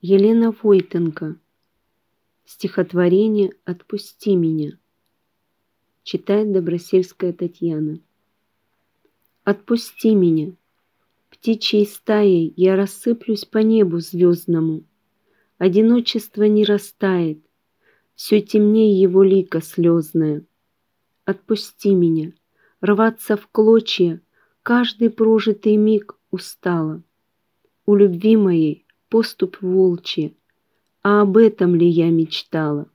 Елена Войтенко. Стихотворение «Отпусти меня». Читает Добросельская Татьяна. Отпусти меня. Птичьей стаей я рассыплюсь по небу звездному. Одиночество не растает, все темнее его лика слезное. Отпусти меня. Рваться в клочья каждый прожитый миг устала. У любви моей поступь волчья, а об этом ли я мечтала?